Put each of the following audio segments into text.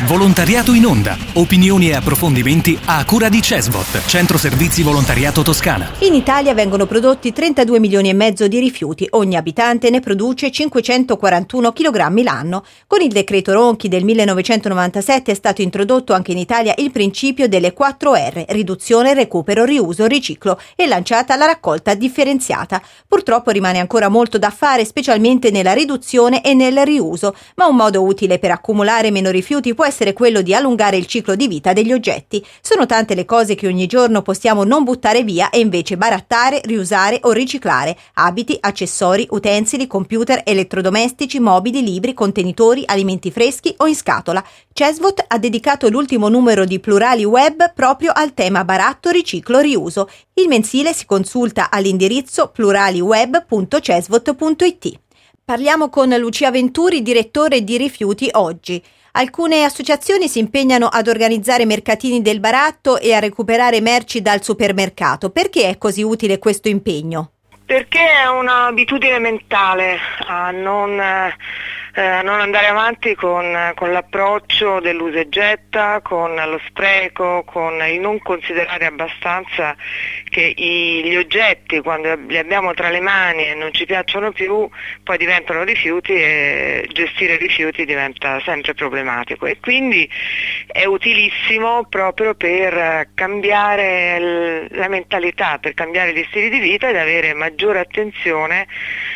Volontariato in onda. Opinioni e approfondimenti a cura di CESVOT, Centro Servizi Volontariato Toscana. In Italia vengono prodotti 32 milioni e mezzo di rifiuti. Ogni abitante ne produce 541 kg l'anno. Con il decreto Ronchi del 1997 è stato introdotto anche in Italia il principio delle 4R: riduzione, recupero, riuso, riciclo, e lanciata la raccolta differenziata. Purtroppo rimane ancora molto da fare, specialmente nella riduzione e nel riuso, ma un modo utile per accumulare meno rifiuti può essere quello di allungare il ciclo di vita degli oggetti. Sono tante le cose che ogni giorno possiamo non buttare via e invece barattare, riusare o riciclare: abiti, accessori, utensili, computer, elettrodomestici, mobili, libri, contenitori, alimenti freschi o in scatola. CESVOT ha dedicato l'ultimo numero di Plurali Web proprio al tema baratto, riciclo, riuso. Il mensile si consulta all'indirizzo pluraliweb.cesvot.it. Parliamo con Lucia Venturi, direttore di Rifiuti Oggi. Alcune associazioni si impegnano ad organizzare mercatini del baratto e a recuperare merci dal supermercato. Perché è così utile questo impegno? Perché è un'abitudine mentale a non andare avanti con l'approccio dell'usa e getta, con lo spreco, con il non considerare abbastanza che gli oggetti, quando li abbiamo tra le mani e non ci piacciono più, poi diventano rifiuti e gestire rifiuti diventa sempre problematico. E quindi è utilissimo proprio per cambiare la mentalità, per cambiare gli stili di vita ed avere maggiore attenzione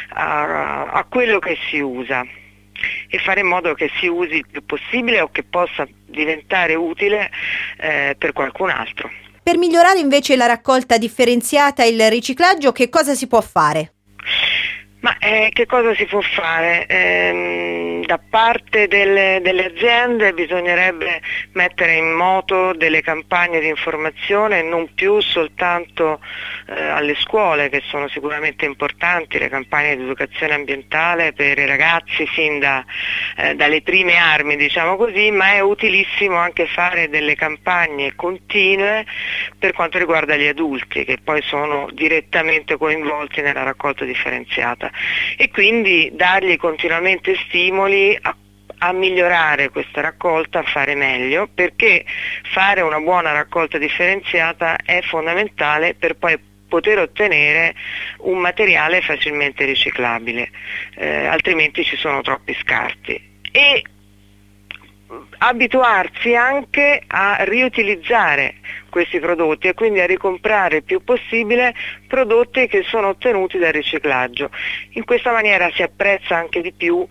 a quello che si usa e fare in modo che si usi il più possibile o che possa diventare utile per qualcun altro. Per migliorare invece la raccolta differenziata e il riciclaggio, che cosa si può fare? Ma che cosa si può fare? Da parte delle aziende bisognerebbe mettere in moto delle campagne di informazione, non più soltanto alle scuole, che sono sicuramente importanti, le campagne di educazione ambientale per i ragazzi sin dalle prime armi, diciamo così, ma è utilissimo anche fare delle campagne continue per quanto riguarda gli adulti, che poi sono direttamente coinvolti nella raccolta differenziata. E quindi dargli continuamente stimoli a migliorare questa raccolta, a fare meglio, perché fare una buona raccolta differenziata è fondamentale per poi poter ottenere un materiale facilmente riciclabile, altrimenti ci sono troppi scarti. E abituarsi anche a riutilizzare questi prodotti e quindi a ricomprare il più possibile prodotti che sono ottenuti dal riciclaggio. In questa maniera si apprezza anche di più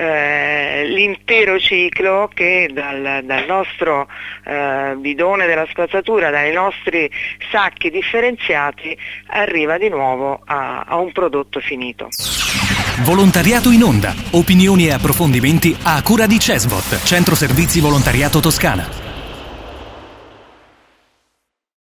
l'intero ciclo che dal nostro bidone della spazzatura, dai nostri sacchi differenziati, arriva di nuovo a un prodotto finito. Volontariato in onda. Opinioni e approfondimenti a cura di CESVOT, Centro Servizi Volontariato Toscana.